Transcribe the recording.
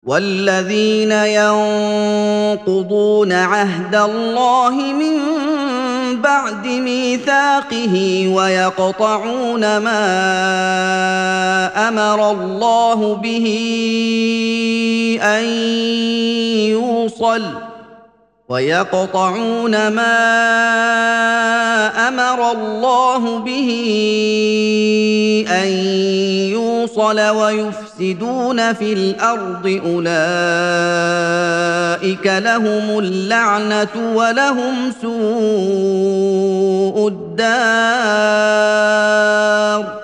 والذين ينقضون عهد الله من بعد ميثاقه ويقطعون ما أمر الله به أن يوصل ويفسدون في الأرض أولئك لهم اللعنة ولهم سوء الدار